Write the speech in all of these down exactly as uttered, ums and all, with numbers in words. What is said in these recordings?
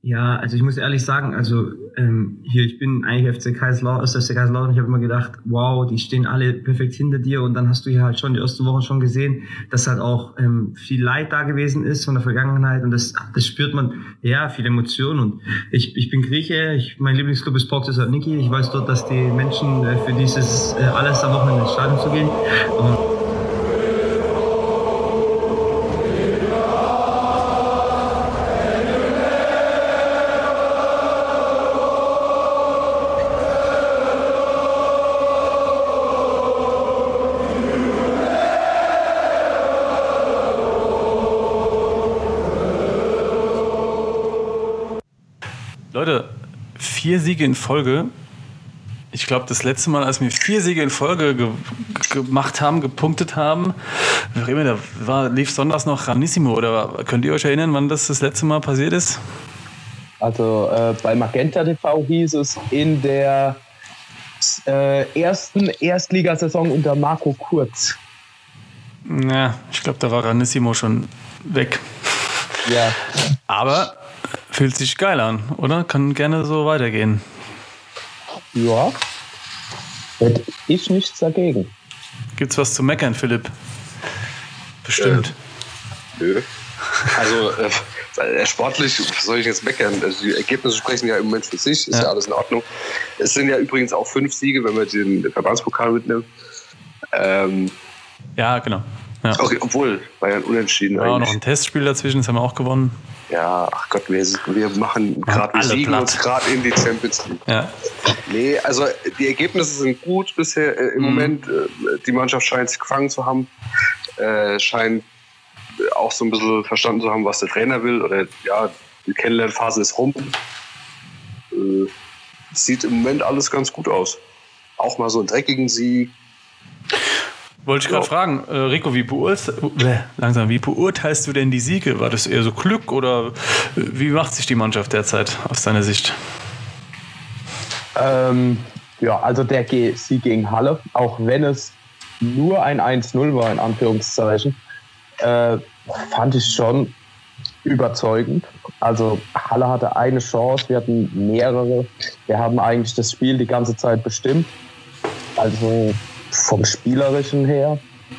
Ja, also ich muss ehrlich sagen, also ähm, hier, ich bin eigentlich F C Kaiserslautern, F C Kaiserslautern, ich habe immer gedacht, wow, die stehen alle perfekt hinter dir und dann hast du hier halt schon die ersten Wochen schon gesehen, dass halt auch ähm, viel Leid da gewesen ist von der Vergangenheit und das, das spürt man, ja, viel Emotion und ich, ich bin Grieche, ich, mein Lieblingsclub ist PAOK Thessaloniki, ich weiß dort, dass die Menschen äh, für dieses äh, alles am Wochenende ins Stadion zu gehen und Leute, vier Siege in Folge. Ich glaube, das letzte Mal, als wir vier Siege in Folge ge- gemacht haben, gepunktet haben, da war, lief sonntags noch Ranissimo. Oder könnt ihr euch erinnern, wann das das letzte Mal passiert ist? Also äh, bei Magenta T V hieß es in der äh, ersten Erstligasaison unter Marco Kurz. Ja, ich glaube, da war Ranissimo schon weg. Ja. Aber fühlt sich geil an, oder? Kann gerne so weitergehen. Ja. Hätte ich nichts dagegen. Gibt's was zu meckern, Philipp? Bestimmt. Äh, nö. Also äh, sportlich, was soll ich jetzt meckern? Also die Ergebnisse sprechen ja im Moment für sich, ist ja. ja alles in Ordnung. Es sind ja übrigens auch fünf Siege, wenn man den Verbandspokal mitnimmt. Ähm, ja, genau. Ja. Auch, obwohl, war ja ein Unentschieden. War auch noch ein Testspiel dazwischen, das haben wir auch gewonnen. Ja, ach Gott, wir, wir machen gerade, wir siegen platt. uns gerade in die Champions League. Ja. Nee, also die Ergebnisse sind gut bisher äh, im mhm. Moment. Äh, die Mannschaft scheint sich gefangen zu haben, äh, scheint auch so ein bisschen verstanden zu haben, was der Trainer will. Oder ja, die Kennenlernphase ist rum. Äh, sieht im Moment alles ganz gut aus. Auch mal so einen dreckigen Sieg. Wollte ich gerade ja. fragen, äh, Rico, wie, beurte- äh, langsam, wie beurteilst du denn die Siege? War das eher so Glück oder wie macht sich die Mannschaft derzeit aus deiner Sicht? Ähm, ja, also der G- Sieg gegen Halle, auch wenn es nur ein eins null war, in Anführungszeichen, äh, fand ich schon überzeugend. Also Halle hatte eine Chance, wir hatten mehrere. Wir haben eigentlich das Spiel die ganze Zeit bestimmt. Also vom Spielerischen her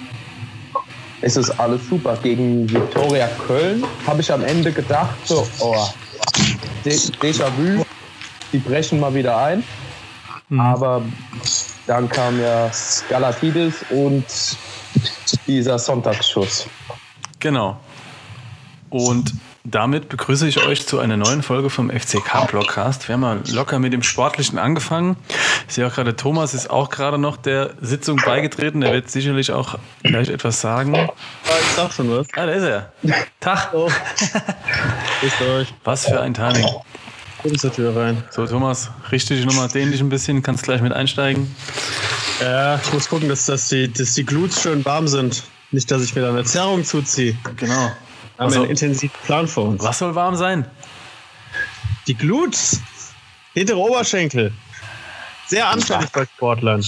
ist es alles super. Gegen Viktoria Köln habe ich am Ende gedacht, so, oh, De- Déjà-vu, die brechen mal wieder ein. Mhm. Aber dann kam ja Skalatidis und dieser Sonntagsschuss. Genau. Und damit begrüße ich euch zu einer neuen Folge vom F C K-Blogcast. Wir haben mal locker mit dem Sportlichen angefangen. Ich sehe auch gerade, Thomas ist auch gerade noch der Sitzung beigetreten. Der wird sicherlich auch gleich etwas sagen. Ja, ich sag schon was. Ah, da ist er. Tag. Oh. Grüßt euch. Was für ein Timing. Komm zur Tür rein. So, Thomas, richte dich nochmal, dehn dich ein bisschen, kannst gleich mit einsteigen. Ja, ich muss gucken, dass, dass, die, dass die Glutes schön warm sind. Nicht, dass ich mir da eine Zerrung zuziehe. Genau. Wir haben also, einen intensiven Plan vor uns. Was soll warm sein? Die Glutes. Hintere Oberschenkel. Sehr anfällig bei Sportlern.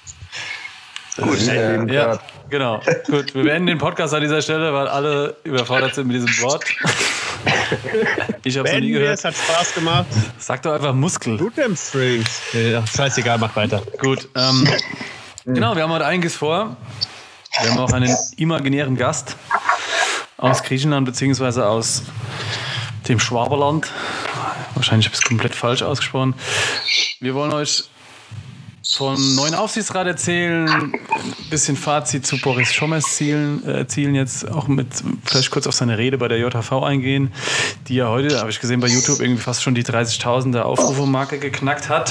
Gut, äh, ja, genau. Gut, wir beenden den Podcast an dieser Stelle, weil alle überfordert sind mit diesem Wort. Ich habe es noch nie gehört. Es hat Spaß gemacht. Sag doch einfach Muskel. Gluten-Strings. Ja, scheißegal, mach weiter. Gut, ähm, genau, wir haben heute einiges vor. Wir haben auch einen imaginären Gast aus Griechenland beziehungsweise aus dem Schwaberland. Wahrscheinlich habe ich es komplett falsch ausgesprochen. Wir wollen euch vom neuen Aufsichtsrat erzählen, ein bisschen Fazit zu Boris Schommers Zielen, äh, Zielen jetzt auch mit vielleicht kurz auf seine Rede bei der J H V eingehen, die ja heute, habe ich gesehen bei YouTube, irgendwie fast schon die dreißigtausender Aufrufe-Marke geknackt hat.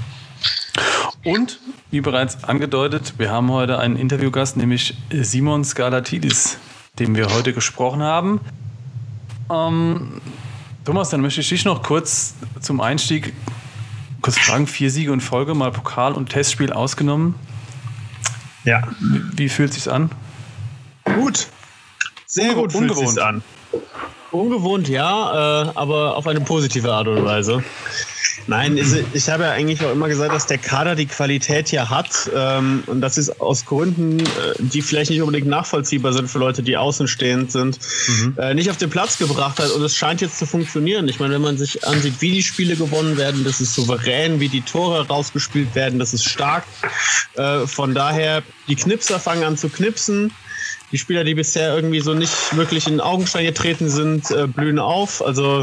Und, wie bereits angedeutet, wir haben heute einen Interviewgast, nämlich Simon Skalatidis, dem wir heute gesprochen haben. Ähm, Thomas, dann möchte ich dich noch kurz zum Einstieg kurz fragen, vier Siege in Folge, mal Pokal und Testspiel ausgenommen. Ja. Wie, wie fühlt es sich an? Gut. Sehr gut fühlt es sich an. Ungewohnt, ja, äh, aber auf eine positive Art und Weise. Nein, ich habe ja eigentlich auch immer gesagt, dass der Kader die Qualität hier hat. Ähm, und das ist aus Gründen, die vielleicht nicht unbedingt nachvollziehbar sind für Leute, die außenstehend sind, mhm. äh, nicht auf den Platz gebracht hat. Und es scheint jetzt zu funktionieren. Ich meine, wenn man sich ansieht, wie die Spiele gewonnen werden, das ist souverän, wie die Tore rausgespielt werden, das ist stark. Äh, von daher, die Knipser fangen an zu knipsen. Die Spieler, die bisher irgendwie so nicht wirklich in den Augenschein getreten sind, äh, blühen auf. Also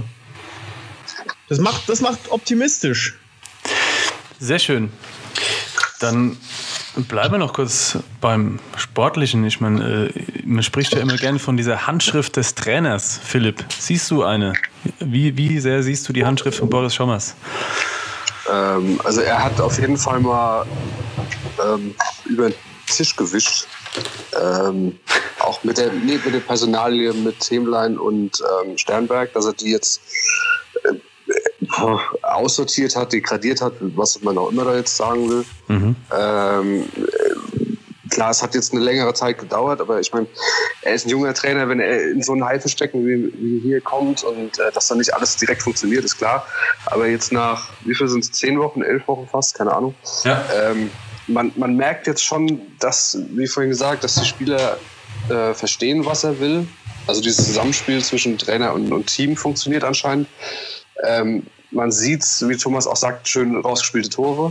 Das macht, das macht optimistisch. Sehr schön. Dann bleiben wir noch kurz beim Sportlichen. Ich meine, man spricht ja immer gerne von dieser Handschrift des Trainers. Philipp, siehst du eine? Wie, wie sehr siehst du die Handschrift von Boris Schommers? Ähm, also er hat auf jeden Fall mal ähm, über den Tisch gewischt. Ähm, auch mit der, nee, mit der Personalie mit Hemlein und ähm, Sternberg, dass er die jetzt äh, aussortiert hat, degradiert hat, was man auch immer da jetzt sagen will. Mhm. Ähm, klar, es hat jetzt eine längere Zeit gedauert, aber ich meine, er ist ein junger Trainer, wenn er in so einen Haifischbecken wie, wie hier kommt und äh, dass dann nicht alles direkt funktioniert, ist klar. Aber jetzt nach, wie viel sind es, zehn Wochen, elf Wochen fast, keine Ahnung. Ja. Ähm, man, man merkt jetzt schon, dass, wie vorhin gesagt, dass die Spieler äh, verstehen, was er will. Also dieses Zusammenspiel zwischen Trainer und, und Team funktioniert anscheinend. Ähm, man sieht, wie Thomas auch sagt, schön rausgespielte Tore,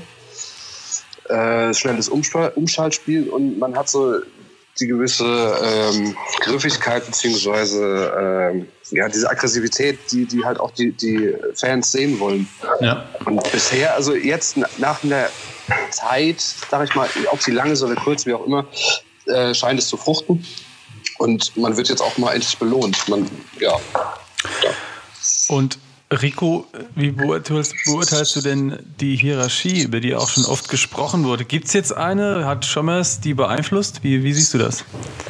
äh, schnelles Umspal- Umschaltspiel und man hat so die gewisse ähm, Griffigkeit beziehungsweise ähm, ja, diese Aggressivität, die, die halt auch die, die Fans sehen wollen. Ja. Und bisher, also jetzt nach einer Zeit, sag ich mal, ob sie lang ist oder kurz, wie auch immer, äh, scheint es zu fruchten und man wird jetzt auch mal endlich belohnt. Man, ja. ja. Und Rico, wie beurteilst, beurteilst du denn die Hierarchie, über die auch schon oft gesprochen wurde? Gibt es jetzt eine? Hat Schommers die beeinflusst? Wie, wie siehst du das?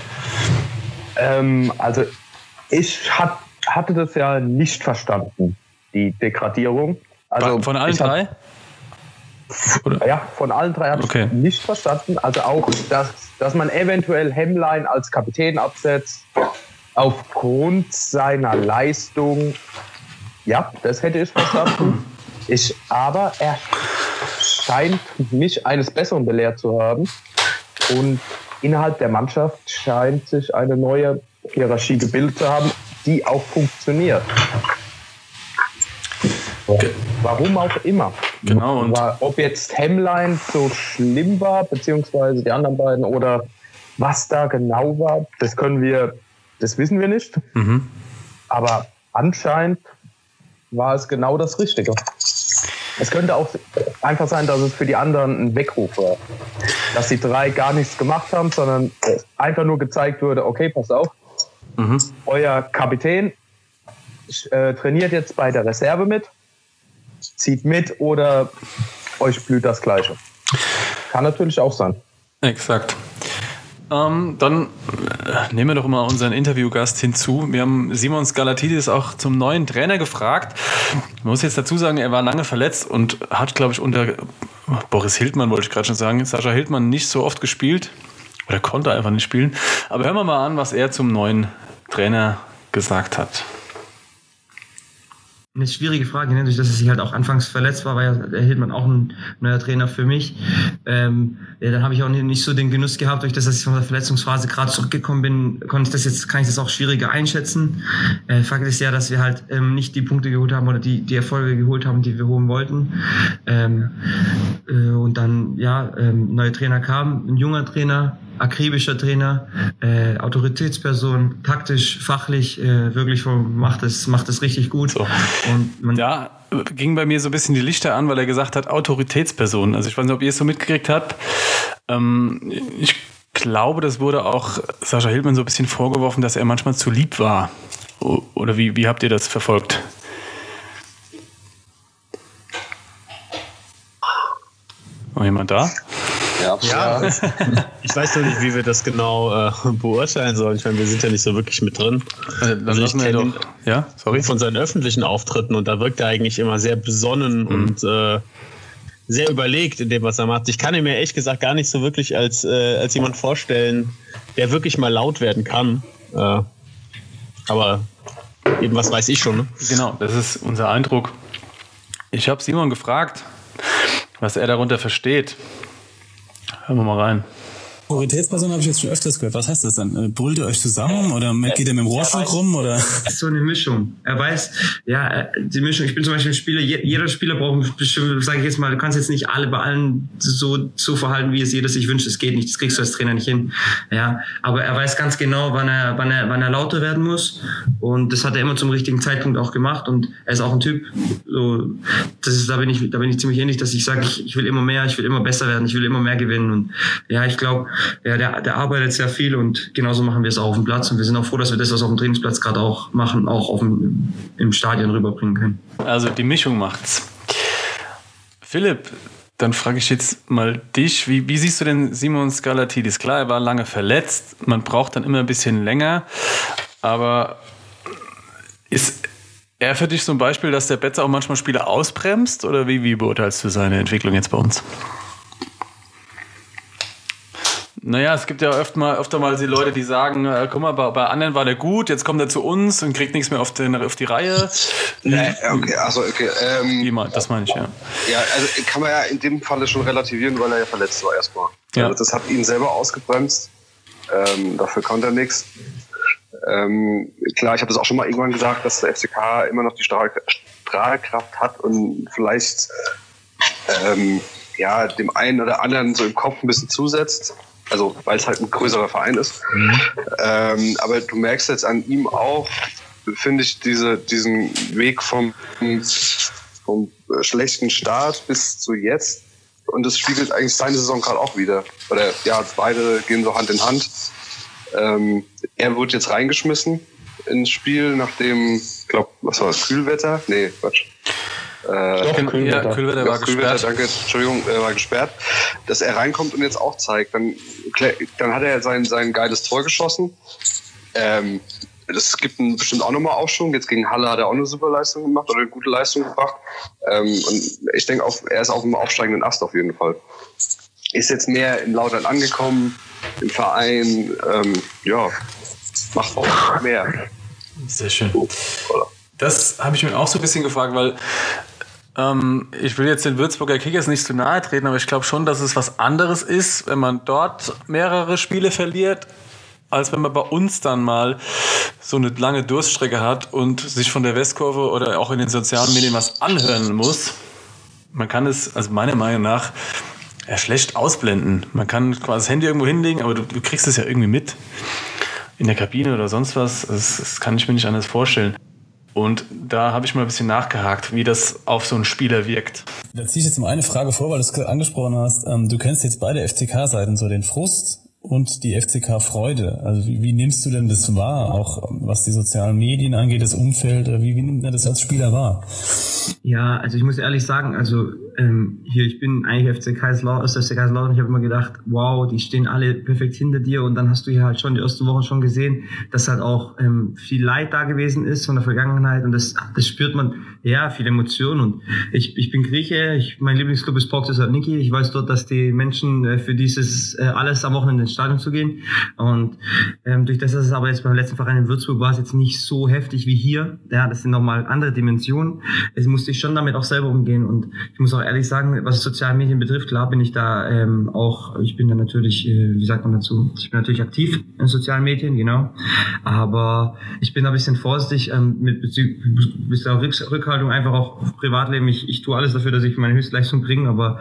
Ähm, also ich hat, hatte das ja nicht verstanden, die Degradierung. Also von allen drei? Oder? Ja, von allen drei habe ich okay. nicht verstanden. Also auch, dass, dass man eventuell Hemlein als Kapitän absetzt, aufgrund seiner Leistung. Ja, das hätte ich verstanden. Ich, aber er scheint mich eines Besseren belehrt zu haben. Und innerhalb der Mannschaft scheint sich eine neue Hierarchie gebildet zu haben, die auch funktioniert. Okay. Warum auch immer. Genau. Und ob jetzt Hemlein so schlimm war, beziehungsweise die anderen beiden, oder was da genau war, das können wir, das wissen wir nicht. Mhm. Aber anscheinend war es genau das Richtige. Es könnte auch einfach sein, dass es für die anderen ein Weckruf war. Dass die drei gar nichts gemacht haben, sondern einfach nur gezeigt wurde, okay, pass auf, mhm. euer Kapitän äh, trainiert jetzt bei der Reserve mit, zieht mit oder euch blüht das Gleiche. Kann natürlich auch sein. Exakt. Ähm, dann nehmen wir doch mal unseren Interviewgast hinzu. Wir haben Simon Skalatidis auch zum neuen Trainer gefragt. Man muss jetzt dazu sagen, er war lange verletzt und hat, glaube ich, unter Boris Hildmann, wollte ich gerade schon sagen, Sascha Hildmann nicht so oft gespielt oder konnte einfach nicht spielen. Aber hören wir mal an, was er zum neuen Trainer gesagt hat. Eine schwierige Frage, ne? Durch dass er halt auch anfangs verletzt war, war ja der Hildmann auch ein neuer Trainer für mich. Ähm, ja, dann habe ich auch nicht so den Genuss gehabt, durch das, dass ich von der Verletzungsphase gerade zurückgekommen bin, konnte ich das jetzt, kann ich das auch schwieriger einschätzen. Äh, Fakt ist ja, dass wir halt ähm, nicht die Punkte geholt haben oder die, die Erfolge geholt haben, die wir holen wollten. Ähm, äh, und dann, ja, ähm, neuer Trainer kam, ein junger Trainer, akribischer Trainer, äh, Autoritätsperson, taktisch, fachlich, äh, wirklich macht es, macht es richtig gut. So. Und man ja, ging bei mir so ein bisschen die Lichter an, weil er gesagt hat, Autoritätsperson. Also ich weiß nicht, ob ihr es so mitgekriegt habt. Ähm, ich glaube, das wurde auch Sascha Hildmann so ein bisschen vorgeworfen, dass er manchmal zu lieb war. Oder wie, wie habt ihr das verfolgt? Noch jemand da? Ja, ja. Ich weiß noch nicht, wie wir das genau äh, beurteilen sollen. Ich meine, wir sind ja nicht so wirklich mit drin. Dann also ich kenne ihn ja? Sorry. von seinen öffentlichen Auftritten und da wirkt er eigentlich immer sehr besonnen mhm. und äh, sehr überlegt in dem, was er macht. Ich kann ihn mir ehrlich gesagt gar nicht so wirklich als, äh, als jemand vorstellen, der wirklich mal laut werden kann. Äh, aber eben was weiß ich schon. Ne? Genau, das ist unser Eindruck. Ich habe Simon gefragt, was er darunter versteht. Hören wir mal rein. Autoritätsperson habe ich jetzt schon öfters gehört. Was heißt das dann? Brüllt ihr euch zusammen oder geht ihr mit dem Rohrstock rum? Oder? Das ist so eine Mischung. Er weiß, ja, die Mischung. Ich bin zum Beispiel ein Spieler, jeder Spieler braucht bestimmt, sage ich jetzt mal, du kannst jetzt nicht alle bei allen so, so verhalten, wie es jeder sich wünscht. Das geht nicht, das kriegst du als Trainer nicht hin. Ja, aber er weiß ganz genau, wann er, wann er, wann er lauter werden muss. Und das hat er immer zum richtigen Zeitpunkt auch gemacht. Und er ist auch ein Typ, so, das ist, da bin ich, da bin ich ziemlich ähnlich, dass ich sage, ich, ich will immer mehr, ich will immer besser werden, ich will immer mehr gewinnen. Und ja, ich glaube, ja, der, der arbeitet sehr viel und genauso machen wir es auch auf dem Platz und wir sind auch froh, dass wir das, was auf dem Trainingsplatz gerade auch machen, auch auf dem, im Stadion rüberbringen können. Also die Mischung macht's. Philipp, dann frage ich jetzt mal dich, wie, wie siehst du denn Simon Scalatidis? Klar, er war lange verletzt, man braucht dann immer ein bisschen länger, aber ist er für dich so ein Beispiel, dass der Betzer auch manchmal Spieler ausbremst oder wie, wie beurteilst du seine Entwicklung jetzt bei uns? Naja, es gibt ja öfter mal, öfter mal die Leute, die sagen, äh, guck mal, bei, bei anderen war der gut, jetzt kommt er zu uns und kriegt nichts mehr auf, den, auf die Reihe. Nee, okay, also okay. Ähm, das meine ich, ja. Ja, also kann man ja in dem Falle schon relativieren, weil er ja verletzt war erstmal. Ja. Also das hat ihn selber ausgebremst. Ähm, dafür konnte er nichts. Ähm, klar, ich habe das auch schon mal irgendwann gesagt, dass der F C K immer noch die Strahl, Strahlkraft hat und vielleicht ähm, ja, dem einen oder anderen so im Kopf ein bisschen zusetzt. Also, weil es halt ein größerer Verein ist. Mhm. Ähm, aber du merkst jetzt an ihm auch, finde ich, diese, diesen Weg vom, vom schlechten Start bis zu jetzt. Und das spiegelt eigentlich seine Saison gerade auch wieder. Oder ja, beide gehen so Hand in Hand. Ähm, er wurde jetzt reingeschmissen ins Spiel, nachdem, ich glaube, was war das, Kühlwetter? Nee, Quatsch. Äh, Doch, Kühlwetter. Ja, Kühlwetter war ja, Kühlwetter, gesperrt. danke, Entschuldigung, äh, war gesperrt. Dass er reinkommt und jetzt auch zeigt, dann, dann hat er sein, sein geiles Tor geschossen. Ähm, das gibt einen bestimmt auch nochmal Aufschwung. Jetzt gegen Halle hat er auch eine super Leistung gemacht oder eine gute Leistung gebracht. Ähm, und ich denke, er ist auf einem aufsteigenden Ast auf jeden Fall. Ist jetzt mehr in Lautern angekommen, im Verein, ähm, ja, macht auch mehr. Sehr schön. Das habe ich mir auch so ein bisschen gefragt, weil ähm, ich will jetzt den Würzburger Kickers nicht zu nahe treten, aber ich glaube schon, dass es was anderes ist, wenn man dort mehrere Spiele verliert, als wenn man bei uns dann mal so eine lange Durststrecke hat und sich von der Westkurve oder auch in den sozialen Medien was anhören muss. Man kann es, also meiner Meinung nach, ja, schlecht ausblenden. Man kann quasi das Handy irgendwo hinlegen, aber du, du kriegst es ja irgendwie mit. In der Kabine oder sonst was. Das, das kann ich mir nicht anders vorstellen. Und da habe ich mal ein bisschen nachgehakt, wie das auf so einen Spieler wirkt. Da ziehe ich jetzt mal eine Frage vor, weil du es angesprochen hast. Du kennst jetzt beide F C K-Seiten, so den Frust und die F C K-Freude. Also wie, wie nimmst du denn das wahr, auch was die sozialen Medien angeht, das Umfeld? Wie, wie nimmt man das als Spieler wahr? Ja, also ich muss ehrlich sagen, also ähm, hier, ich bin eigentlich F C Kaiserslautern, F C Kaiserslautern, ich habe immer gedacht, wow, die stehen alle perfekt hinter dir und dann hast du hier halt schon die ersten Wochen schon gesehen, dass halt auch ähm, viel Leid da gewesen ist von der Vergangenheit und das, das spürt man, ja, viel Emotionen und ich, ich bin Grieche, ich, mein Lieblingsclub ist PAOK Thessaloniki, ich weiß dort, dass die Menschen äh, für dieses äh, alles am Wochenende ins Stadion zu gehen und ähm, durch das, dass es aber jetzt beim letzten Verein in Würzburg war, es jetzt nicht so heftig wie hier, ja, das sind nochmal andere Dimensionen, es musste ich schon damit auch selber umgehen und ich muss auch ehrlich sagen, was soziale Medien betrifft, klar bin ich da ähm, auch, ich bin da natürlich, äh, wie sagt man dazu, ich bin natürlich aktiv in sozialen Medien, genau, aber ich bin da ein bisschen vorsichtig ähm, mit bisschen Rückhaltung, einfach auch auf Privatleben, ich, ich tue alles dafür, dass ich meine Höchstleistung bringe, aber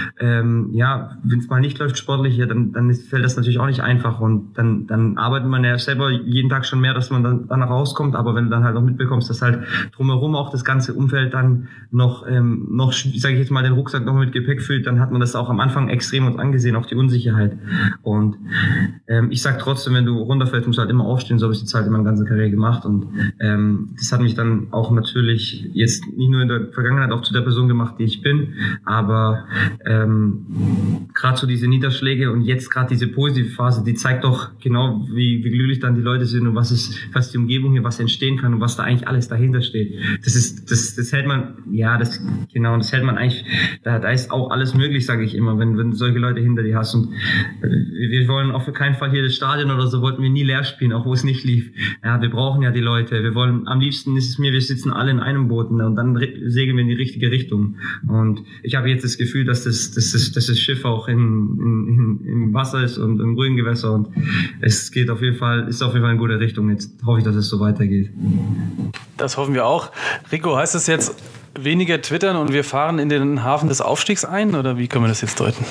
ähm, ja, wenn es mal nicht läuft sportlich, ja, dann, dann ist, fällt das natürlich auch nicht einfach und dann, dann arbeitet man ja selber jeden Tag schon mehr, dass man dann danach rauskommt, aber wenn du dann halt auch mitbekommst, dass halt drumherum auch das ganze Umfeld dann noch, ähm, noch sage ich jetzt mal, den Rucksack noch mit Gepäck füllt, dann hat man das auch am Anfang extrem uns angesehen, auch die Unsicherheit. Und ähm, ich sag trotzdem, wenn du runterfällst, musst du halt immer aufstehen, so habe ich die Zeit in meiner ganzen Karriere gemacht und ähm, das hat mich dann auch natürlich jetzt nicht nur in der Vergangenheit auch zu der Person gemacht, die ich bin, aber ähm, gerade so diese Niederschläge und jetzt gerade diese positiven positive Phase, die zeigt doch genau, wie, wie glücklich dann die Leute sind und was ist, was die Umgebung hier, was entstehen kann und was da eigentlich alles dahinter steht. Das ist, das, das hält man, ja, das, genau, das hält man eigentlich, da, da ist auch alles möglich, sage ich immer, wenn, wenn du solche Leute hinter dir hast. Und wir wollen auch für keinen Fall hier das Stadion oder so, wollten wir nie leer spielen, auch wo es nicht lief. Ja, wir brauchen ja die Leute. Wir wollen, am liebsten ist es mir, wir sitzen alle in einem Boot, ne, und dann segeln wir in die richtige Richtung. Und ich habe jetzt das Gefühl, dass das, dass das, dass das Schiff auch in, in, in, im Wasser ist und im ruhigen Gewässer, und es geht auf jeden Fall, ist auf jeden Fall in gute Richtung. Jetzt hoffe ich, dass es so weitergeht. Das hoffen wir auch. Rico, heißt das jetzt weniger twittern und wir fahren in den Hafen des Aufstiegs ein, oder wie können wir das jetzt deuten?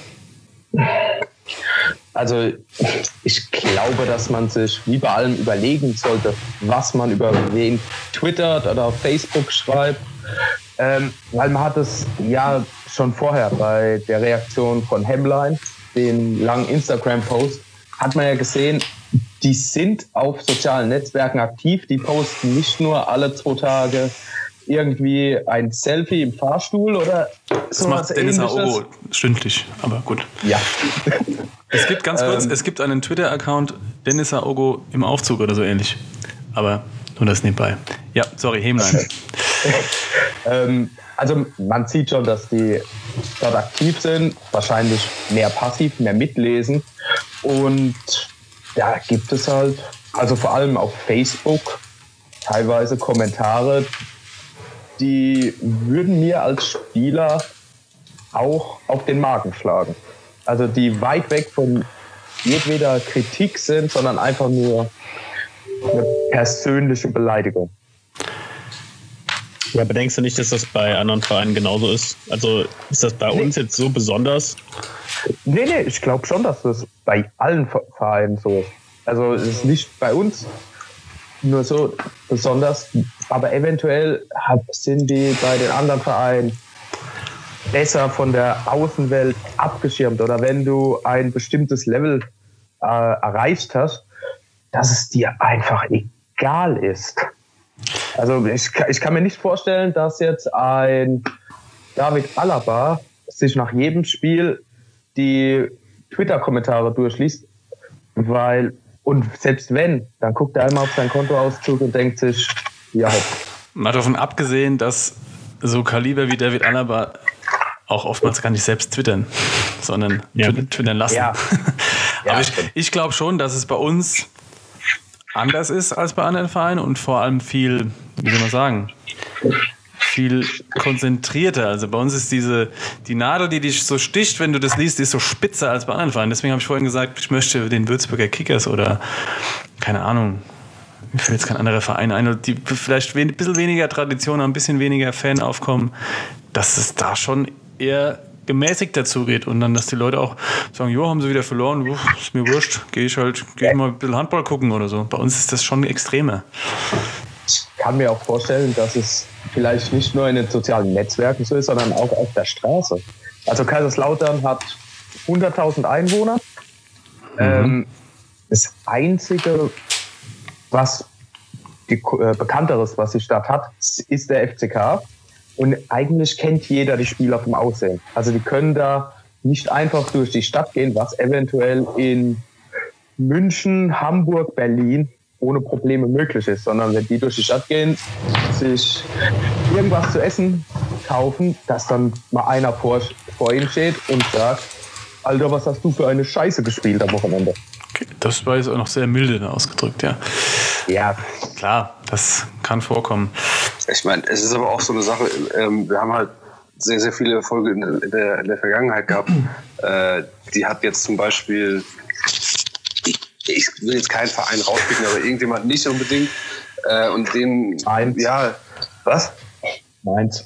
Also ich glaube, dass man sich wie bei allem überlegen sollte, was man über wen twittert oder auf Facebook schreibt. Ähm, weil man hat es ja schon vorher bei der Reaktion von Hemline, den langen Instagram-Post, hat man ja gesehen, die sind auf sozialen Netzwerken aktiv, die posten nicht nur alle zwei Tage irgendwie ein Selfie im Fahrstuhl oder das so. Das macht Dennis Aogo stündlich, aber gut. Ja. Es gibt ganz kurz, ähm, es gibt einen Twitter-Account Dennis Aogo im Aufzug oder so ähnlich, aber nur das nebenbei. Ja, sorry, Hemlein. ähm, also man sieht schon, dass die dort aktiv sind, wahrscheinlich mehr passiv, mehr mitlesen, und da gibt es halt, also vor allem auf Facebook, teilweise Kommentare, die würden mir als Spieler auch auf den Magen schlagen. Also die weit weg von jedweder Kritik sind, sondern einfach nur eine persönliche Beleidigung. Ja, aber denkst du nicht, dass das bei anderen Vereinen genauso ist? Also ist das bei nee. uns jetzt so besonders? Nee, nee, ich glaube schon, dass das bei allen Vereinen so ist. Also es ist nicht bei uns nur so besonders, aber eventuell sind die bei den anderen Vereinen besser von der Außenwelt abgeschirmt, oder wenn du ein bestimmtes Level äh, erreicht hast, dass es dir einfach egal ist. Also ich, ich kann mir nicht vorstellen, dass jetzt ein David Alaba sich nach jedem Spiel die Twitter-Kommentare durchliest, weil, und selbst wenn, dann guckt er einmal auf seinen Kontoauszug und denkt sich, ja. Mal davon abgesehen, dass so Kaliber wie David Alaba auch oftmals gar nicht selbst twittern, sondern ja. twittern lassen. Ja. Ja, aber ich, ich glaube schon, dass es bei uns anders ist als bei anderen Vereinen und vor allem viel, wie soll man sagen, viel konzentrierter. Also bei uns ist diese, die Nadel, die dich so sticht, wenn du das liest, ist so spitzer als bei anderen Vereinen. Deswegen habe ich vorhin gesagt, ich möchte den Würzburger Kickers oder, keine Ahnung, mir fällt jetzt kein anderer Verein ein, die vielleicht ein bisschen weniger Tradition, ein bisschen weniger Fanaufkommen, dass es da schon eher gemäßigt dazu geht und dann, dass die Leute auch sagen, jo, haben sie wieder verloren, Uff, ist mir wurscht, gehe ich halt, gehe ich mal ein bisschen Handball gucken oder so. Bei uns ist das schon extremer. Ich kann mir auch vorstellen, dass es vielleicht nicht nur in den sozialen Netzwerken so ist, sondern auch auf der Straße. Also Kaiserslautern hat hunderttausend Einwohner. Mhm. Ähm, das Einzige, was die, äh, Bekannteres, was die Stadt hat, ist der F C K. Und eigentlich kennt jeder die Spieler vom Aussehen. Also die können da nicht einfach durch die Stadt gehen, was eventuell in München, Hamburg, Berlin ohne Probleme möglich ist, sondern wenn die durch die Stadt gehen, sich irgendwas zu essen kaufen, dass dann mal einer vor, vor ihnen steht und sagt, Alter, was hast du für eine Scheiße gespielt am Wochenende? Okay, das war jetzt auch noch sehr milde ausgedrückt, ja. Ja. Klar, das kann vorkommen. Ich meine, es ist aber auch so eine Sache, ähm, wir haben halt sehr, sehr viele Erfolge in der, in der Vergangenheit gehabt. Äh, die hat jetzt zum Beispiel, ich, ich will jetzt keinen Verein rauspicken, aber irgendjemand nicht unbedingt. Äh, und den, Mainz. Ja, was? Mainz.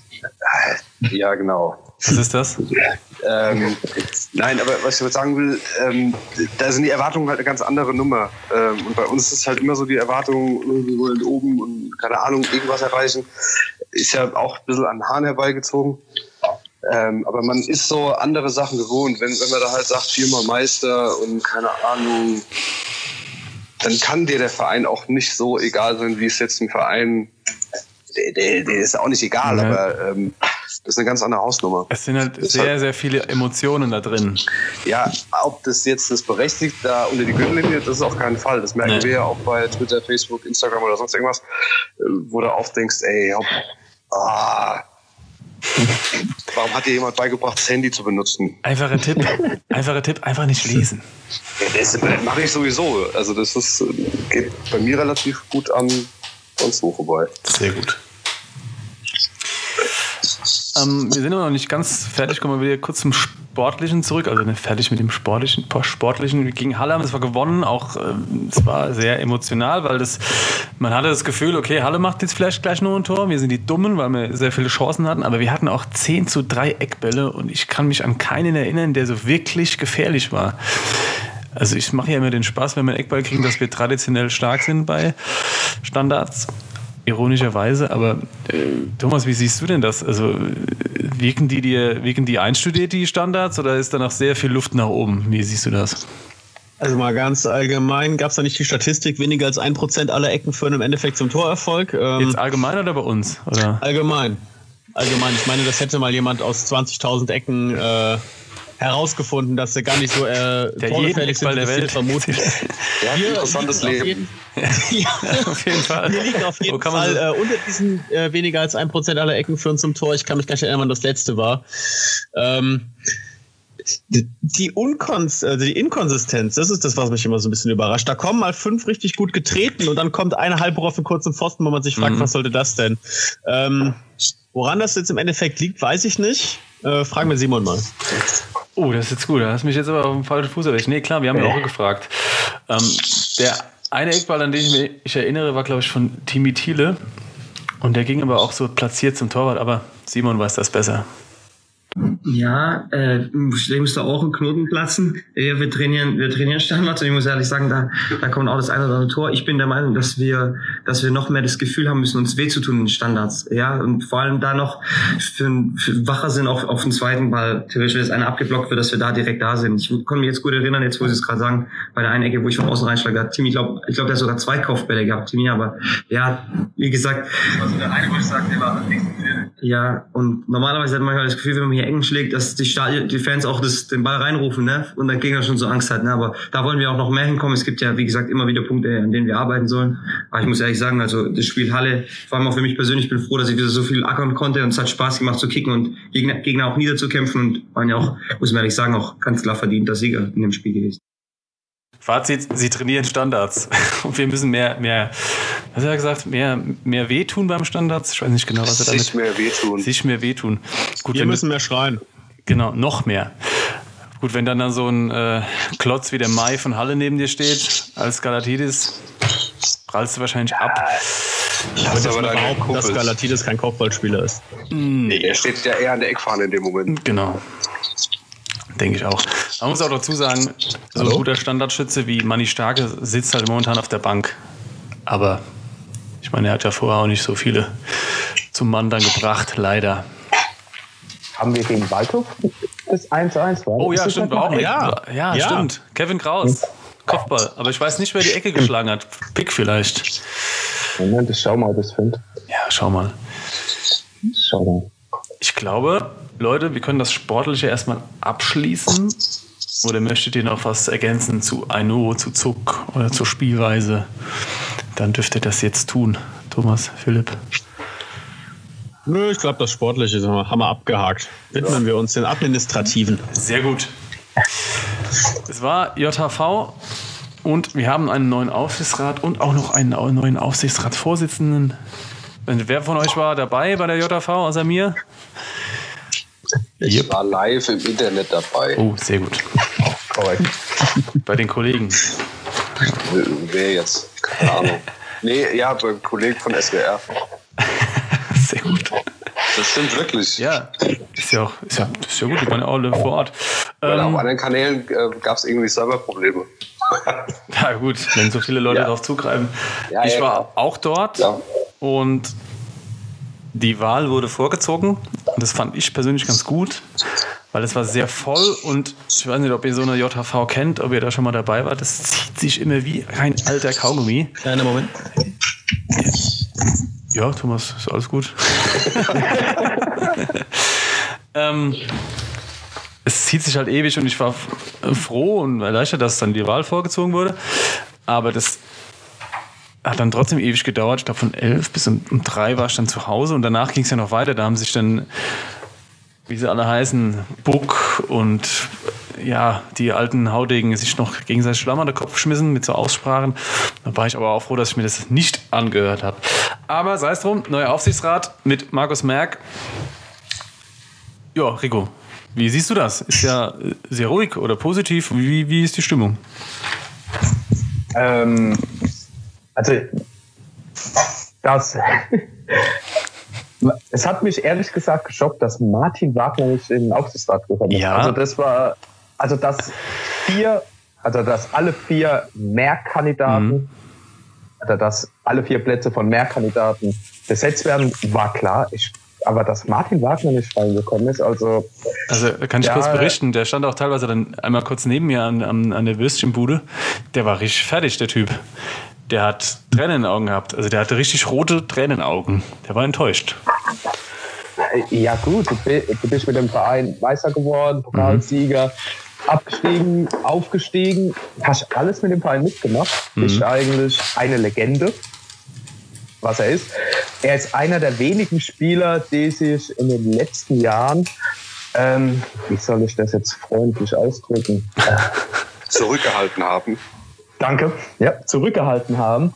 Ja, genau. Was ist das? ähm, nein, aber was ich damit sagen will, ähm, da sind die Erwartungen halt eine ganz andere Nummer. Ähm, und bei uns ist halt immer so die Erwartung, wir wollen oben und keine Ahnung, irgendwas erreichen. Ist ja auch ein bisschen an den Haaren herbeigezogen. Ähm, aber man ist so andere Sachen gewohnt. Wenn, wenn man da halt sagt, viermal Meister und keine Ahnung, dann kann dir der Verein auch nicht so egal sein, wie es jetzt ein Verein, der, der, der ist auch nicht egal, ja. aber ähm, Das ist eine ganz andere Hausnummer. Es sind halt sehr, halt, sehr viele Emotionen da drin. Ja, ob das jetzt das berechtigt, da unter die Gürtellinie, das ist auf keinen Fall. Das merken nee. wir ja auch bei Twitter, Facebook, Instagram oder sonst irgendwas, wo du oft denkst, ey, hopp, ah, warum hat dir jemand beigebracht, das Handy zu benutzen? Einfacher Tipp, einfacher Tipp, einfach nicht lesen. Ja, das mache ich sowieso. Also das ist, geht bei mir relativ gut an sonst wo vorbei. Sehr gut. Ähm, wir sind aber noch nicht ganz fertig. Kommen wir wieder kurz zum Sportlichen zurück. Also nicht fertig mit dem Sportlichen. Sportlichen gegen Halle haben wir zwar gewonnen. Auch ähm, es war sehr emotional, weil das, man hatte das Gefühl, okay, Halle macht jetzt vielleicht gleich nur ein Tor. Wir sind die Dummen, weil wir sehr viele Chancen hatten. Aber wir hatten auch zehn zu drei Eckbälle und ich kann mich an keinen erinnern, der so wirklich gefährlich war. Also ich mache ja immer den Spaß, wenn wir einen Eckball kriegen, dass wir traditionell stark sind bei Standards. Ironischerweise, aber äh, Thomas, wie siehst du denn das? Also wirken die dir, wirken die einstudiert, die Standards, oder ist da noch sehr viel Luft nach oben? Wie siehst du das? Also mal ganz allgemein, gab es da nicht die Statistik, weniger als ein Prozent aller Ecken führen im Endeffekt zum Torerfolg? Ähm, Jetzt allgemein oder bei uns? Oder? Allgemein. Allgemein. Ich meine, das hätte mal jemand aus zwanzigtausend Ecken äh, herausgefunden, dass sie gar nicht so äh, torgefährlich sind, der Welt vermutlich. Der hat ein interessantes Leben. Ja, auf jeden Fall. Wir liegen auf jeden Fall so äh, unter diesen äh, weniger als ein Prozent aller Ecken führen zum Tor. Ich kann mich gar nicht erinnern, wann das letzte war. Ähm, die, die, Unkons- also die Inkonsistenz, das ist das, was mich immer so ein bisschen überrascht. Da kommen mal fünf richtig gut getreten und dann kommt eine Halbrohr für kurzen Pfosten, wo man sich fragt, mhm. was sollte das denn? Ähm, woran das jetzt im Endeffekt liegt, weiß ich nicht. Äh, fragen wir Simon mal. Oh, das ist jetzt gut. Da hast du mich jetzt aber auf dem falschen Fuß erwischt. Nee, klar, wir haben ja auch gefragt. Ähm, der eine Eckball, an den ich mich erinnere, war, glaube ich, von Timi Thiele. Und der ging aber auch so platziert zum Torwart. Aber Simon weiß das besser. Ja, äh, ich muss da auch einen Knoten platzen. Ja, wir trainieren, wir trainieren Standards und ich muss ehrlich sagen, da, da kommt auch das eine oder andere Tor. Ich bin der Meinung, dass wir, dass wir noch mehr das Gefühl haben müssen, uns weh zu tun in den Standards. Ja, und vor allem da noch für, für wacher sind auf, auf den zweiten Ball. Theoretisch, wenn das eine abgeblockt wird, dass wir da direkt da sind. Ich kann mich jetzt gut erinnern, jetzt wo Sie es gerade sagen, bei der einen Ecke, wo ich von außen reinschlage, hat Timi, ich glaube, ich glaube, der hat sogar zwei Kopfbälle gehabt, Timi, aber ja, wie gesagt. Also der eine, wo ich sage, der war halt nichts gefährdet. Ja, und normalerweise hat man manchmal das Gefühl, wenn man hier Ecken schlägt, dass die, Stadion, die Fans auch das, den Ball reinrufen, ne? Und der Gegner schon so Angst hat, ne? Aber da wollen wir auch noch mehr hinkommen. Es gibt ja, wie gesagt, immer wieder Punkte, an denen wir arbeiten sollen. Aber ich muss ehrlich sagen, also das Spiel Halle, vor allem auch für mich persönlich, ich bin froh, dass ich wieder so viel ackern konnte und es hat Spaß gemacht zu kicken und Gegner, Gegner auch niederzukämpfen und waren ja auch, muss man ehrlich sagen, auch ganz klar verdienter Sieger in dem Spiel gewesen. Fazit, sie trainieren Standards. Und wir müssen mehr, mehr, was hat er gesagt, mehr, mehr wehtun beim Standards? Ich weiß nicht genau, was er damit... Sich mehr wehtun. Sich mehr wehtun. Gut, wir müssen mehr schreien. Genau, noch mehr. Gut, wenn dann, dann so ein äh, Klotz wie der Mai von Halle neben dir steht, als Galatidis, prallst du wahrscheinlich ab. Ich würde aber behaupten, dass Galatidis kein Kopfballspieler ist. Nee, der steht ja eher an der Eckfahne in dem Moment. Genau. Denke ich auch. Man muss auch dazu sagen, so ein guter Standardschütze wie Manni Starke sitzt halt momentan auf der Bank. Aber ich meine, er hat ja vorher auch nicht so viele zum Mann dann gebracht, leider. Haben wir gegen Waldhof das eins zu eins? Oh ja, stimmt. Auch ja. Ja, ja, stimmt. Kevin Kraus, Kopfball. Aber ich weiß nicht, wer die Ecke geschlagen hat. Pick vielleicht. Moment, ich schau mal, ob ich es finde. Ja, schau mal. Schau mal. Ich glaube, Leute, wir können das Sportliche erstmal abschließen. Oder möchtet ihr noch was ergänzen zu Aino, zu Zuck oder zur Spielweise? Dann dürft ihr das jetzt tun. Thomas, Philipp. Nö, ich glaube, das Sportliche haben wir abgehakt. Widmen ja. wir uns den Administrativen. Sehr gut. Es war J H V und wir haben einen neuen Aufsichtsrat und auch noch einen neuen Aufsichtsratsvorsitzenden. Wer von euch war dabei bei der J H V außer mir? Ich yep. war live im Internet dabei. Oh, sehr gut. Korrekt. Bei den Kollegen. Wer jetzt? Keine Ahnung. Nee, ja, beim Kollegen von S W R. Sehr gut. Das stimmt wirklich. Ja, ist ja auch ist ja, ist ja gut, die waren ja alle vor Ort. Ähm, auf anderen Kanälen äh, gab es irgendwie Serverprobleme. Ja gut, wenn so viele Leute ja. darauf zugreifen. Ja, ich ja, war ja. auch dort ja. und die Wahl wurde vorgezogen. Und das fand ich persönlich ganz gut, weil es war sehr voll und ich weiß nicht, ob ihr so eine J H V kennt, ob ihr da schon mal dabei wart. Das zieht sich immer wie ein alter Kaugummi. Kleiner Moment. Ja, Thomas, ist alles gut. Ähm, es zieht sich halt ewig und ich war f- froh und erleichtert, dass dann die Wahl vorgezogen wurde. Aber das hat dann trotzdem ewig gedauert. Ich glaube, von elf bis um, um drei war ich dann zu Hause und danach ging es ja noch weiter. Da haben sich dann, wie sie alle heißen, Buck und ja, die alten Haudegen sich noch gegenseitig Schlamm an den Kopf geschmissen mit so Aussprachen. Da war ich aber auch froh, dass ich mir das nicht angehört habe. Aber sei es drum, neuer Aufsichtsrat mit Markus Merck. Ja, Rico, wie siehst du das? Ist ja sehr ruhig oder positiv? Wie, wie ist die Stimmung? Ähm, also, das. Es hat mich ehrlich gesagt geschockt, dass Martin Wagner nicht in den Aufsichtsrat gekommen ist. Ja. Also, das war. Also, dass vier. Also, dass alle vier Merck-Kandidaten. Mhm. Also, dass alle vier Plätze von Merck-Kandidaten besetzt werden, war klar. Ich. Aber dass Martin Wagner nicht reingekommen ist, also... Also kann ich ja, kurz berichten, der stand auch teilweise dann einmal kurz neben mir an, an, an der Würstchenbude. Der war richtig fertig, der Typ. Der hat Tränen in den Augen gehabt. Also der hatte richtig rote Tränenaugen. Der war enttäuscht. Ja gut, du bist mit dem Verein Meister geworden, Pokalsieger, mhm. abgestiegen, aufgestiegen. Hast alles mit dem Verein mitgemacht. Mhm. Bist eigentlich eine Legende. Was er ist. Er ist einer der wenigen Spieler, die sich in den letzten Jahren, ähm, wie soll ich das jetzt freundlich ausdrücken? Zurückgehalten haben. Danke. Ja, zurückgehalten haben.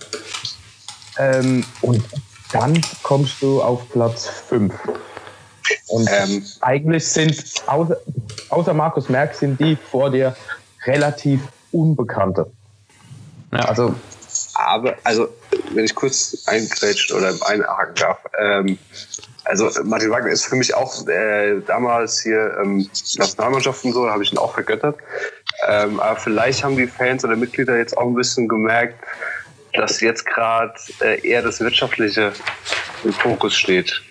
Ähm, und dann kommst du auf Platz fünf. Und ähm, eigentlich sind, außer, außer Markus Merck, sind die vor dir relativ Unbekannte. Ja. Also, Aber, also, wenn ich kurz eingrätschen oder einhaken darf, ähm, also Martin Wagner ist für mich auch äh, damals hier ähm, Nationalmannschaft und so, da habe ich ihn auch vergöttert. Ähm, aber vielleicht haben die Fans oder Mitglieder jetzt auch ein bisschen gemerkt, dass jetzt gerade äh, eher das Wirtschaftliche im Fokus steht.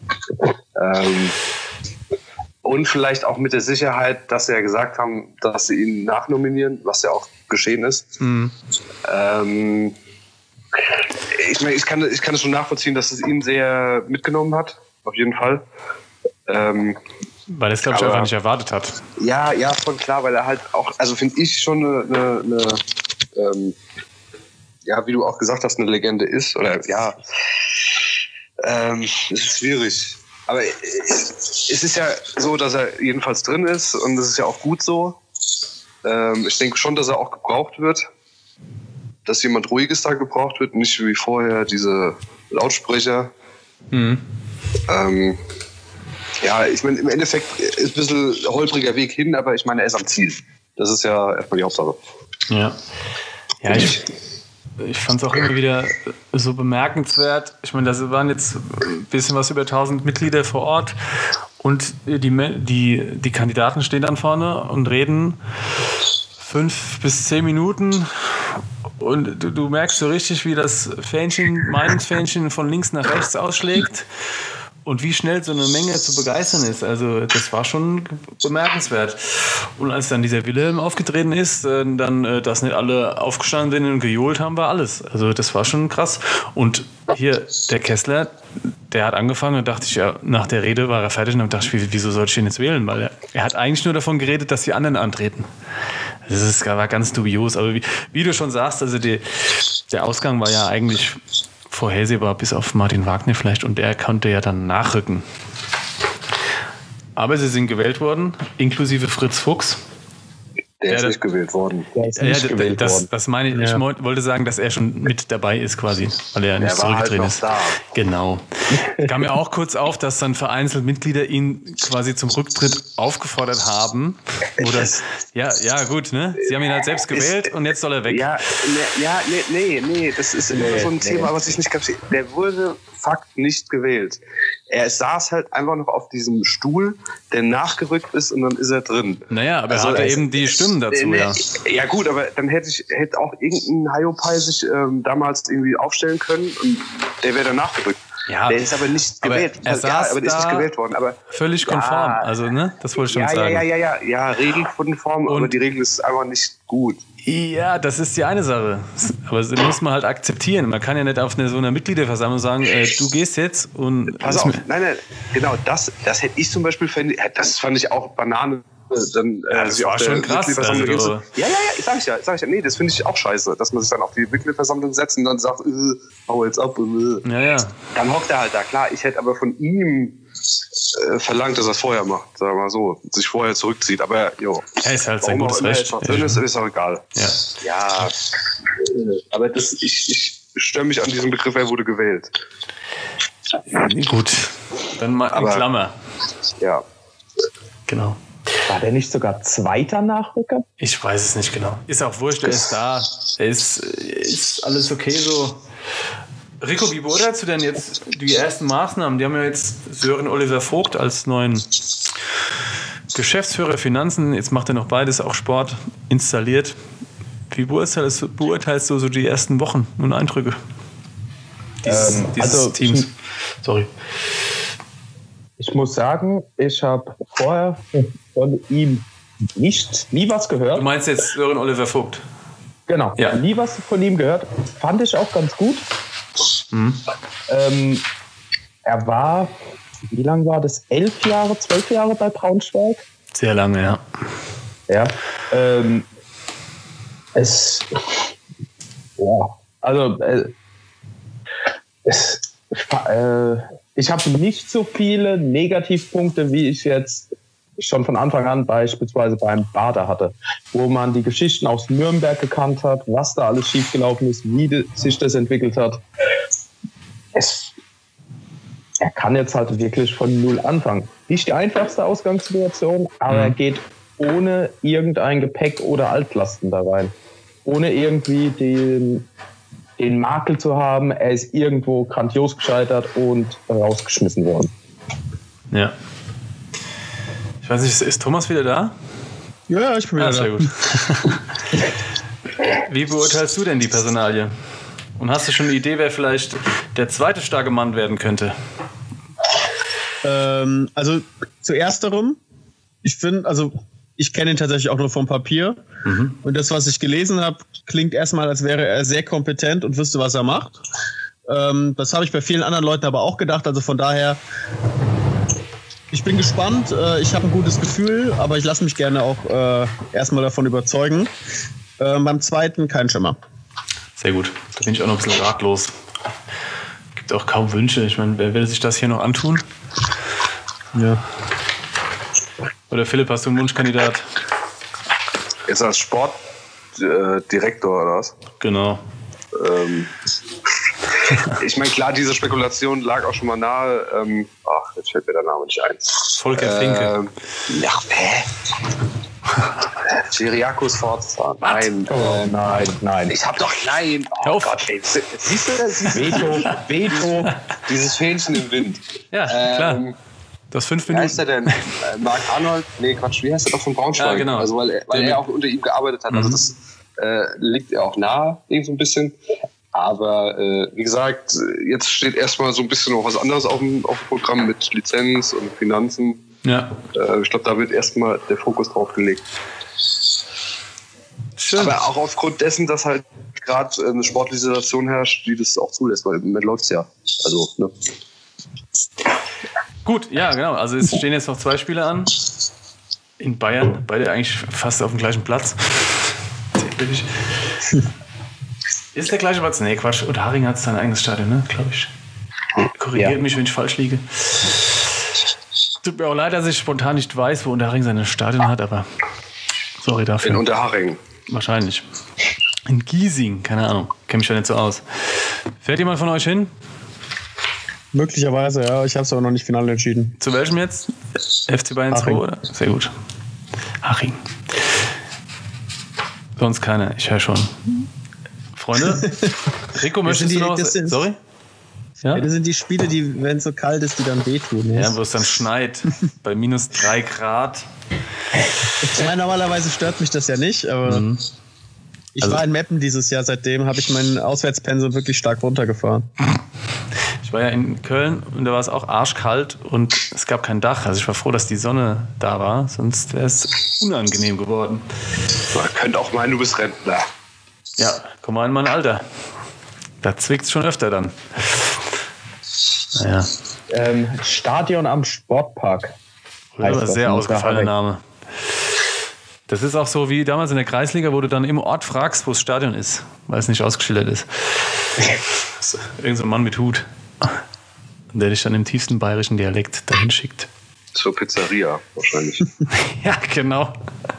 Ähm, und vielleicht auch mit der Sicherheit, dass sie ja gesagt haben, dass sie ihn nachnominieren, was ja auch geschehen ist. Mhm. Ähm, ich meine, ich kann, ich kann es schon nachvollziehen, dass es ihn sehr mitgenommen hat, auf jeden Fall. Ähm, weil er es, glaube ich, einfach nicht erwartet hat. Ja, ja, voll klar, weil er halt auch, also finde ich schon eine, eine, eine ähm, ja, wie du auch gesagt hast, eine Legende ist. Oder ja, ähm, es ist schwierig. Aber es ist ja so, dass er jedenfalls drin ist und das ist ja auch gut so. Ähm, ich denke schon, dass er auch gebraucht wird. Dass jemand Ruhiges da gebraucht wird, nicht wie vorher diese Lautsprecher. Mhm. Ähm, ja, ich meine, im Endeffekt ist ein bisschen holpriger Weg hin, aber ich meine, er ist am Ziel. Das ist ja erstmal die Hauptsache. Ja, ja ich, ich fand es auch immer wieder so bemerkenswert. Ich meine, da waren jetzt ein bisschen was über tausend Mitglieder vor Ort und die, die, die Kandidaten stehen dann vorne und reden fünf bis zehn Minuten. Und du, du merkst so richtig, wie das Fähnchen, Meinungsfähnchen von links nach rechts ausschlägt und wie schnell so eine Menge zu begeistern ist. Also das war schon bemerkenswert. Und als dann dieser Wilhelm aufgetreten ist, dann, dass nicht alle aufgestanden sind und gejohlt haben, war alles. Also das war schon krass. Und hier der Kessler, der hat angefangen und dachte ich, ja, nach der Rede war er fertig und dann dachte ich, wieso soll ich den jetzt wählen? Weil er, er hat eigentlich nur davon geredet, dass die anderen antreten. Das ist, war ganz dubios. Aber wie, wie du schon sagst, also die, der Ausgang war ja eigentlich vorhersehbar, bis auf Martin Wagner vielleicht. Und der konnte ja dann nachrücken. Aber sie sind gewählt worden, inklusive Fritz Fuchs. Der ja, ist nicht gewählt worden. Der ist nicht ja, gewählt das, worden. Das meine ich. Ich ja. wollte sagen, dass er schon mit dabei ist quasi, weil er ja nicht zurückgetreten halt ist. Da. Genau. Kam mir auch kurz auf, dass dann vereinzelt Mitglieder ihn quasi zum Rücktritt aufgefordert haben. Oder, ja, ja, gut, ne? Sie haben ihn halt selbst gewählt ist, und jetzt soll er weg. Ja, ne, ja nee, nee, nee, das ist immer nee, so ein nee. Thema, was ich nicht kapiere. Der wurde Fakt nicht gewählt. Er saß halt einfach noch auf diesem Stuhl, der nachgerückt ist und dann ist er drin. Naja, aber also er hatte er eben die Stimmen dazu, ne, ja. Ja gut, aber dann hätte ich hätte auch irgendein Haiopai sich ähm, damals irgendwie aufstellen können und der wäre dann nachgerückt. Ja, der ist aber nicht aber gewählt. Er Also, ja, saß aber der ist nicht da gewählt worden. Aber völlig konform. Ja. Also, ne? Das wollte ich schon ja, sagen. ja, ja, ja, ja, ja, regelkonform, aber Und- die Regel ist einfach nicht gut. Ja, das ist die eine Sache. Aber das muss man halt akzeptieren. Man kann ja nicht auf eine, so einer Mitgliederversammlung sagen, äh, du gehst jetzt und... Pass auf, nein, nein, genau, das, das hätte ich zum Beispiel, fänd, das fand ich auch Banane. Dann, Ja, äh, das sich war auf der schon krass, Mitgliederversammlung also hinzu- ja, ja, ja, sag ich ja, sag ich ja, nee, das finde ich auch scheiße, dass man sich dann auf die Mitgliederversammlung setzt und dann sagt, äh, hau jetzt ab. Äh. Ja, ja. Dann hockt er halt da, klar, ich hätte aber von ihm äh, verlangt, dass er es vorher macht, sagen wir mal so, sich vorher zurückzieht, aber jo. Er ist halt sein Warum auch gutes immer er Recht. jetzt noch drin ist, ist auch egal. Ja. Ja, äh, aber das, ich, ich störe mich an diesem Begriff, er wurde gewählt. Gut, dann mal in Aber- Klammer. Ja. Genau. War der nicht sogar zweiter Nachrücker? Ich weiß es nicht genau. Ist auch wurscht, er ist da. Er ist, ist alles okay so. Rico, wie beurteilst du denn jetzt die ersten Maßnahmen? Die haben ja jetzt Sören Oliver Vogt als neuen Geschäftsführer Finanzen, jetzt macht er noch beides, auch Sport, installiert. Wie beurteilst du, beurteilst du so die ersten Wochen und Eindrücke dieses, Ähm, dieses also, Teams? Sorry. Ich muss sagen, ich habe vorher von ihm nicht, nie was Du gehört. meinst jetzt Sören Oliver Vogt? Genau, Ja. nie was von ihm gehört. Fand ich auch ganz gut. Mhm. Ähm, er war, wie lange war das? Elf Jahre, zwölf Jahre bei Braunschweig? Sehr lange, ja. Ja. Ähm, es, ja, also, äh, es, äh, ich habe nicht so viele Negativpunkte, wie ich jetzt schon von Anfang an beispielsweise beim Bader hatte, wo man die Geschichten aus Nürnberg gekannt hat, was da alles schiefgelaufen ist, wie de, sich das entwickelt hat. Es, er kann jetzt halt wirklich von Null anfangen. Nicht die einfachste Ausgangssituation, aber Mhm. er geht ohne irgendein Gepäck oder Altlasten da rein. Ohne irgendwie den, den Makel zu haben, er ist irgendwo grandios gescheitert und rausgeschmissen worden. Ja. Ich weiß nicht, ist, ist Thomas wieder da? Ja, ja, ich bin wieder Ah, sehr da. gut. Wie beurteilst du denn die Personalie? Und hast du schon eine Idee, wer vielleicht der zweite starke Mann werden könnte? Ähm, also zu ersterem, ich finde, also ich kenne ihn tatsächlich auch nur vom Papier. Mhm. Und das, was ich gelesen habe, klingt erstmal, als wäre er sehr kompetent und wüsste, was er macht. Ähm, das habe ich bei vielen anderen Leuten aber auch gedacht. Also von daher, ich bin gespannt. Äh, ich habe ein gutes Gefühl, aber ich lasse mich gerne auch äh, erstmal davon überzeugen. Äh, beim zweiten kein Schimmer. Sehr gut. Da bin ich auch noch ein bisschen ratlos. Gibt auch kaum Wünsche. Ich meine, wer will sich das hier noch antun? Ja. Oder Philipp, hast du einen Wunschkandidat? Jetzt als Sportdirektor äh, Direktor oder was? Genau. Ähm, ich meine, klar, diese Spekulation lag auch schon mal nahe. Ähm, ach, jetzt fällt mir der Name nicht ein. Volker Finke. Ähm, ja, hä? Cyriakus Forza. Nein. Oh nein, nein. Ich hab doch nein. Hör Oh auf. Gott, ey. Siehst du das? Veto, Veto. Dieses Fähnchen im Wind. Ja, klar. Ähm, Du hast fünf wie heißt Minuten. er denn? Äh, Marc Arnold? Nee, Quatsch, wie heißt er doch von Braunschweig? Ja, genau. Also, weil er, weil Der er mit- auch unter ihm gearbeitet hat. Also, Mhm. das äh, liegt ja auch nahe, irgendwie so ein bisschen. Aber äh, wie gesagt, jetzt steht erstmal so ein bisschen noch was anderes auf dem, auf dem Programm mit Lizenz und Finanzen. Ja, Äh, ich glaube, da wird erstmal der Fokus drauf gelegt. schön. Aber auch aufgrund dessen, dass halt gerade eine sportliche Situation herrscht, die das auch zulässt, weil im Moment läuft es ja. Also, ne? Gut, ja, genau. Also es stehen jetzt noch zwei Spiele an. In Bayern, beide eigentlich fast auf dem gleichen Platz. Bin ich. Ist der gleiche Platz? Nee, Quatsch. Und Haring hat sein eigenes Stadion, ne? Glaube ich. Korrigiert Ja. mich, wenn ich falsch liege. Tut mir auch leid, dass ich spontan nicht weiß, wo Unterharing sein Stadion hat, aber sorry dafür. In Unterhaching. Wahrscheinlich. In Giesing, keine Ahnung. Kenne mich ja nicht so aus. Fährt jemand von euch hin? Möglicherweise, ja. Ich habe es aber noch nicht final entschieden. Zu welchem jetzt? F C Bayern zwei, Haching. oder? Sehr gut. Haching. Sonst keiner, ich höre schon. Freunde? Rico, möchtest sind du die- noch was? das sind- Sorry? Ja? Ja, das sind die Spiele, die, wenn es so kalt ist, die dann wehtun. Ja, wo es dann schneit. Bei minus drei Grad. Ich meine, normalerweise stört mich das ja nicht, aber Mhm. ich Also- war in Meppen dieses Jahr. Seitdem habe ich mein Auswärtspensum wirklich stark runtergefahren. Ich war ja in Köln und da war es auch arschkalt und es gab kein Dach. Also ich war froh, dass die Sonne da war, sonst wäre es unangenehm geworden. Man könnte auch meinen, du bist Rentner. Ja, komm mal in mein Alter. Da zwickt es schon öfter dann. Naja. Ähm, Stadion am Sportpark. Das ist ein sehr ausgefallener Name. Das ist auch so wie damals in der Kreisliga, wo du dann im Ort fragst, wo das Stadion ist, weil es nicht ausgeschildert ist. Irgend so ein Mann mit Hut, der dich dann im tiefsten bayerischen Dialekt dahin schickt. Zur Pizzeria wahrscheinlich. Ja, genau.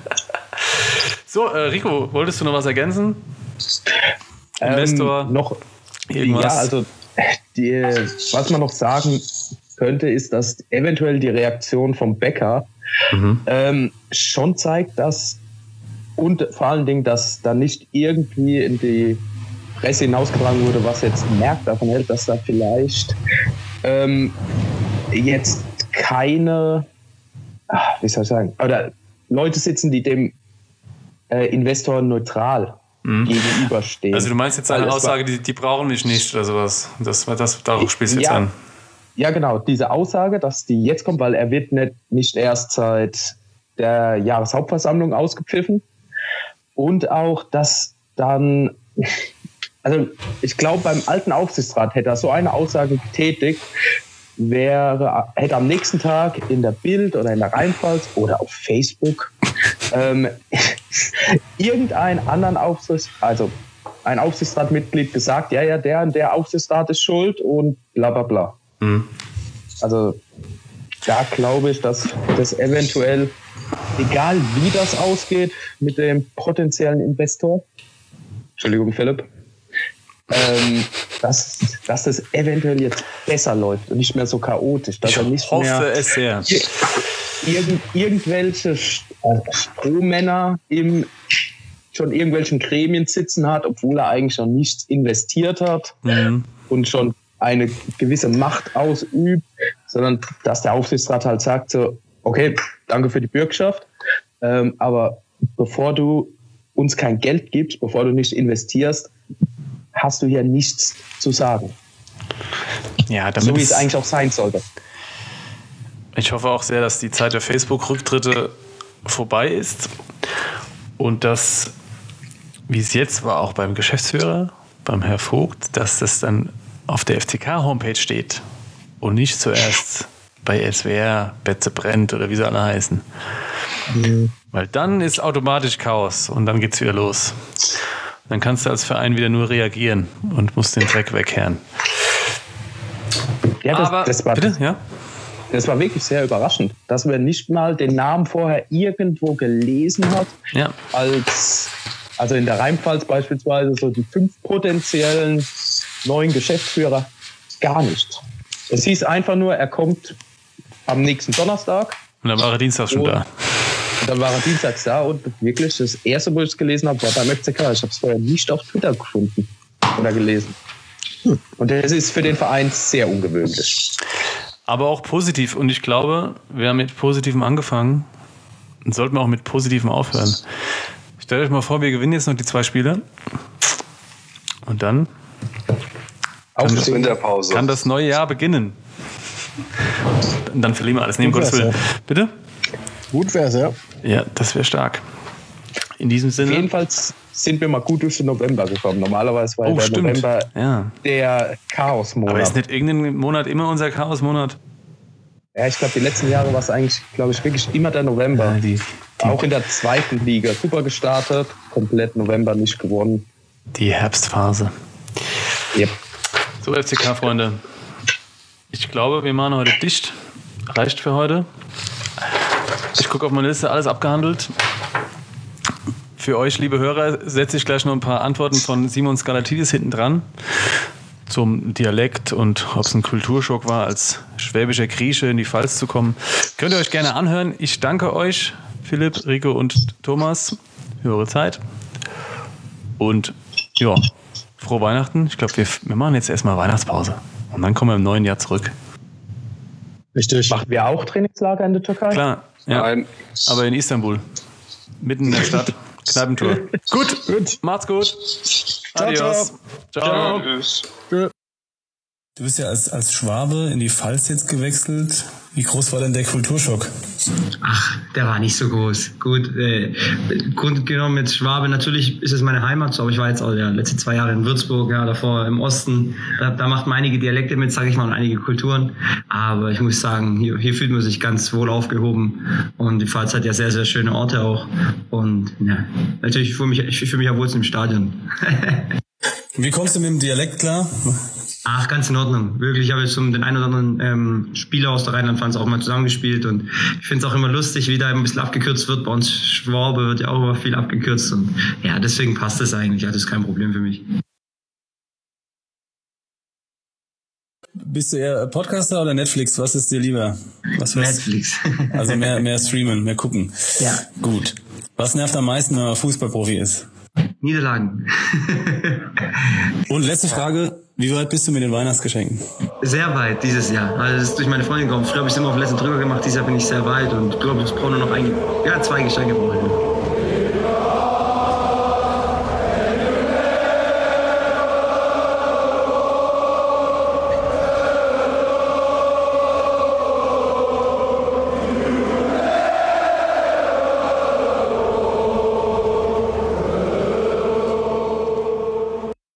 So, äh, Rico, wolltest du noch was ergänzen? Ähm, Investor? Noch, irgendwas? Ja, also die, was man noch sagen könnte, ist, dass eventuell die Reaktion vom Bäcker mhm. ähm, schon zeigt, dass und vor allen Dingen, dass da nicht irgendwie in die Presse hinausgetragen wurde, was jetzt Merck davon hält, dass da vielleicht ähm, jetzt keine, ach, wie soll ich sagen, oder Leute sitzen, die dem äh, Investor neutral mhm. gegenüberstehen. Also du meinst jetzt eine Aussage, die, die brauchen mich nicht oder sowas. Das, das, darauf spielst du jetzt ja, an. Ja, genau. Diese Aussage, dass die jetzt kommt, weil er wird nicht, nicht erst seit der Jahreshauptversammlung ausgepfiffen. Und auch, dass dann, also ich glaube, beim alten Aufsichtsrat hätte er so eine Aussage getätigt, wäre, hätte am nächsten Tag in der Bild oder in der Rheinpfalz oder auf Facebook ähm, irgendein anderen Aufsichtsrat, also ein Aufsichtsratmitglied gesagt, ja, ja, der und der Aufsichtsrat ist schuld und bla bla bla. Mhm. Also da glaube ich, dass das eventuell, egal wie das ausgeht mit dem potenziellen Investor, Entschuldigung Philipp, ähm, dass, dass das eventuell jetzt besser läuft und nicht mehr so chaotisch. Dass ich er nicht hoffe mehr es sehr. Irgend, irgendwelche Strohmänner im schon irgendwelchen Gremien sitzen hat, obwohl er eigentlich noch nichts investiert hat mhm. und schon eine gewisse Macht ausübt, sondern dass der Aufsichtsrat halt sagt so, okay, danke für die Bürgschaft, ähm, aber bevor du uns kein Geld gibst, bevor du nicht investierst, hast du hier nichts zu sagen. Ja, damit so wie es eigentlich auch sein sollte. Ich hoffe auch sehr, dass die Zeit der Facebook-Rücktritte vorbei ist und dass, wie es jetzt war, auch beim Geschäftsführer, beim Herrn Vogt, dass das dann auf der F C K-Homepage steht und nicht zuerst bei S W R, Betze brennt oder wie sie alle heißen. Mhm. Weil dann ist automatisch Chaos und dann geht's wieder los. Dann kannst du als Verein wieder nur reagieren und musst den Dreck wegkehren. Ja, das, Aber, das war, bitte? Ja? Das war wirklich sehr überraschend, dass man nicht mal den Namen vorher irgendwo gelesen hat, ja. als also in der Rheinpfalz beispielsweise so die fünf potenziellen neuen Geschäftsführer, gar nicht. Es hieß einfach nur, er kommt am nächsten Donnerstag. Und dann war er Dienstag schon da. Und dann war er dienstags da und wirklich das erste, wo ich es gelesen habe, war beim F C K. Ich habe es vorher nicht auf Twitter gefunden oder gelesen. Und das ist für den Verein sehr ungewöhnlich. Aber auch positiv. Und ich glaube, wir haben mit Positivem angefangen und sollten auch mit Positivem aufhören. Stellt euch mal vor, wir gewinnen jetzt noch die zwei Spiele. Und dann kann, das, Winterpause. kann das neue Jahr beginnen. Und dann verlieren wir alles. Neben Gottes Willen. Bitte? Gut wär's, ja. Ja, das wäre stark. In diesem Sinne. Jedenfalls sind wir mal gut durch den November gekommen. Normalerweise war oh, der stimmt. November ja. der Chaosmonat. Aber ist nicht irgendein Monat immer unser Chaosmonat? Ja, ich glaube, die letzten Jahre war es eigentlich, glaube ich, wirklich immer der November. Ja, die, die Auch in der zweiten Liga. Super gestartet, komplett November nicht gewonnen. Die Herbstphase. Yep. So, F C K-Freunde. Ich glaube, wir machen heute dicht. Reicht für heute. Ich gucke auf meine Liste, alles abgehandelt. Für euch, liebe Hörer, setze ich gleich noch ein paar Antworten von Simon Skalatidis hinten dran. Zum Dialekt und ob es ein Kulturschock war, als schwäbischer Grieche in die Pfalz zu kommen. Könnt ihr euch gerne anhören. Ich danke euch, Philipp, Rico und Thomas, für eure Zeit. Und ja, frohe Weihnachten. Ich glaube, wir, wir machen jetzt erstmal Weihnachtspause. Und dann kommen wir im neuen Jahr zurück. Richtig. Machen wir auch Trainingslager in der Türkei? Klar, ja. Nein. Aber in Istanbul. Mitten in der Stadt. Kneipentour. Gut, Gut. Macht's gut. Ciao, Adios. ciao. Ciao. Tschüss. Du bist ja als, als Schwabe in die Pfalz jetzt gewechselt. Wie groß war denn der Kulturschock? Ach, der war nicht so groß. Gut, äh, grundgenommen mit Schwabe, natürlich ist es meine Heimat, so, aber ich war jetzt auch ja, letzte zwei Jahre in Würzburg, ja, davor im Osten. Da, da macht man einige Dialekte mit, sage ich mal, und einige Kulturen. Aber ich muss sagen, hier, hier fühlt man sich ganz wohl aufgehoben. Und die Pfalz hat ja sehr, sehr schöne Orte auch. Und ja, natürlich fühle ich mich, ich fühle mich ja wohl im Stadion. Wie kommst du mit dem Dialekt klar? Ach, ganz in Ordnung. Wirklich, ich habe jetzt schon den einen oder anderen ähm, Spieler aus der Rheinland-Pfalz auch mal zusammengespielt und ich finde es auch immer lustig, wie da ein bisschen abgekürzt wird. Bei uns Schwabe wird ja auch immer viel abgekürzt und ja, deswegen passt es eigentlich. Ja, das ist kein Problem für mich. Bist du eher Podcaster oder Netflix? Was ist dir lieber? Was Netflix. Also mehr, mehr streamen, mehr gucken. Ja. Gut. Was nervt am meisten, wenn man Fußballprofi ist? Niederlagen. Und letzte Frage, wie weit bist du mit den Weihnachtsgeschenken? Sehr weit dieses Jahr. Also das ist durch meine Freundin gekommen. Früher habe ich es immer auf letzten drüber gemacht, dieses Jahr bin ich sehr weit und ich glaube, ich brauche nur noch ein, ja, zwei Geschenke brauche ich noch.